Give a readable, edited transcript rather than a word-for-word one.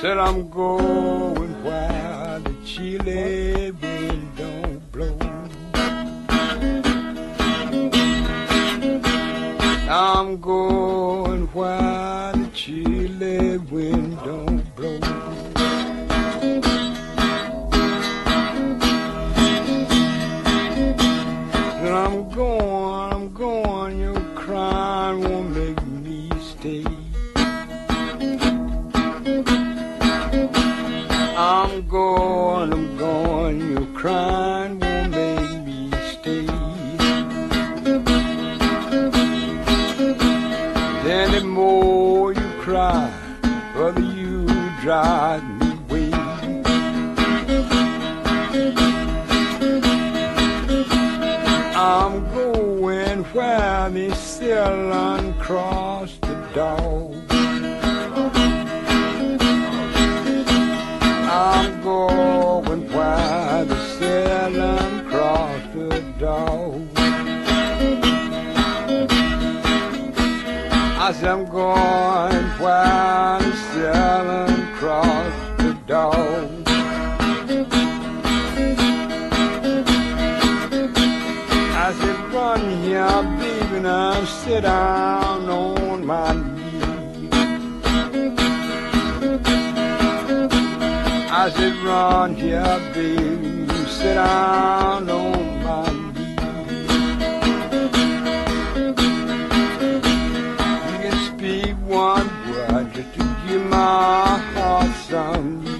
Said I'm going where the chilly wind don't blow. I'm going where the chilly wind don't blow. And I'm going, your crying won't make me stay. I'm going, your crying won't make me stay. Then the more you cry, brother, you drive me away. I'm going where they still uncross the dog. I'm going where the sail uncross the dog. I said I'm going where the sail uncross the dog. I said run here, baby, now sit down on my knee. I said, run here, baby, sit down on my knee. You can speak one word just to give my heart some